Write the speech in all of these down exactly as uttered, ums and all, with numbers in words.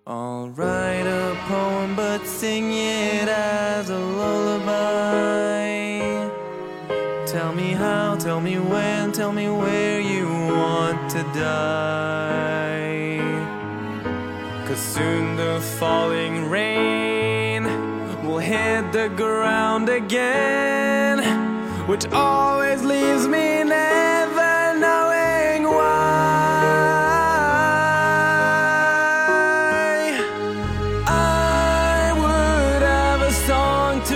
I'll write a poem but sing it as a lullaby. Tell me how, tell me when, tell me where you want to die. 'Cause soon the falling rain will hit the ground again, which always leaves me never knowing why. I would have a song to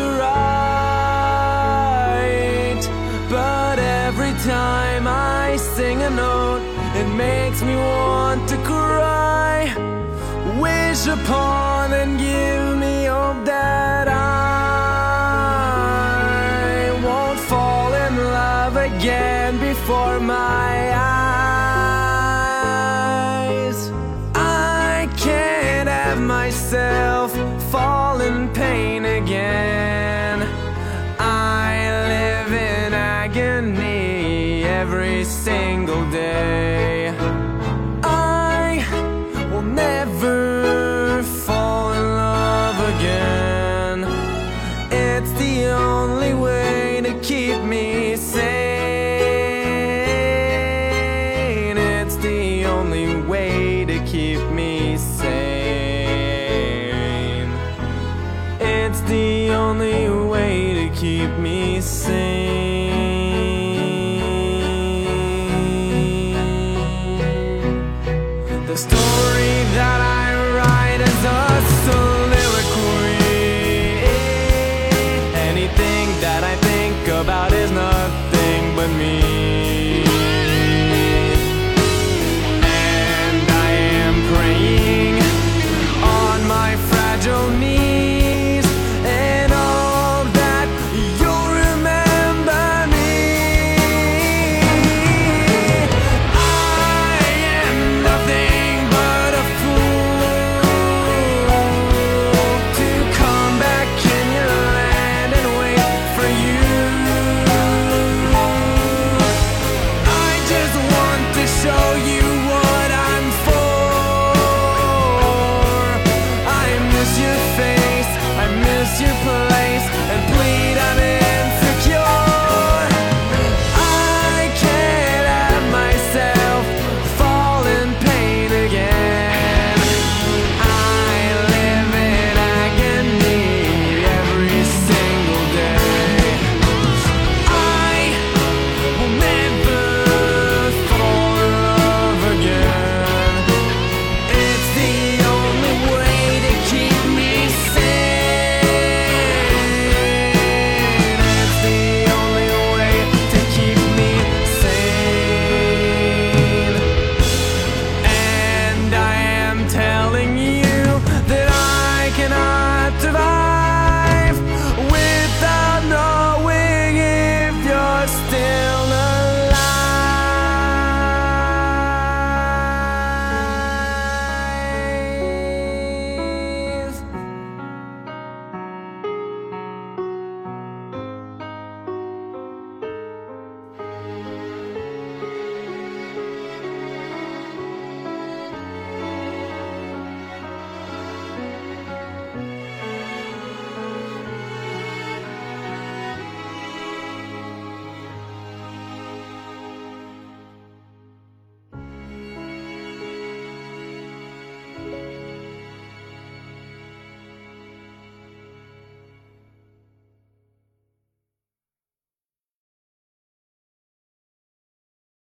write, but every time I sing a note, it makes me want to cry. Wish upon and give me hope that I won't fall in love again before my eyes. I can't have myself fall in pain again. I live in agony every single day.